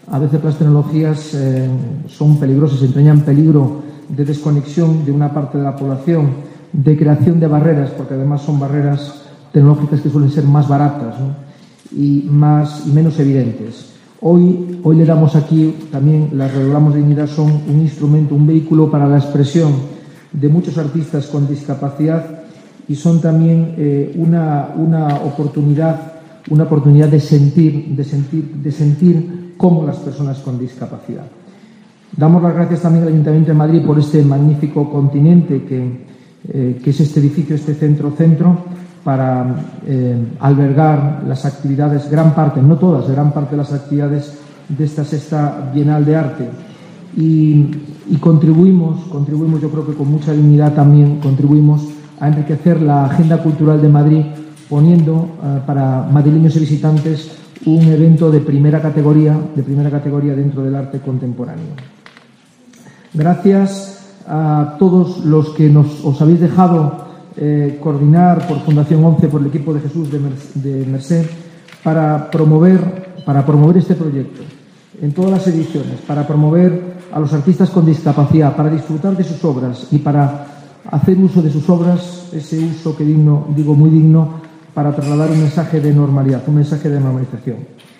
A veces las tecnologías son peligrosas, entrañan peligro de desconexión de una parte de la población, de creación de barreras, porque además son barreras tecnológicas que suelen ser más baratas, ¿no? y menos evidentes. Hoy le damos aquí también, las Redoblamos de Dignidad son un instrumento, un vehículo para la expresión de muchos artistas con discapacidad y son también una oportunidad de sentir como las personas con discapacidad. Damos las gracias también al Ayuntamiento de Madrid por este magnífico continente que es este edificio, este centro, para albergar las actividades, gran parte, no todas, gran parte de las actividades de esta sexta Bienal de Arte. Y contribuimos, yo creo que con mucha dignidad también, contribuimos a enriquecer la agenda cultural de Madrid, poniendo para madrileños y visitantes un evento de primera categoría dentro del arte contemporáneo. Gracias a todos los que os habéis dejado coordinar por Fundación 11, por el equipo de Jesús de Merced, para promover este proyecto en todas las ediciones, para promover a los artistas con discapacidad, para disfrutar de sus obras y para hacer uso de sus obras, ese uso que digo muy digno, para trasladar un mensaje de normalidad, un mensaje de normalización.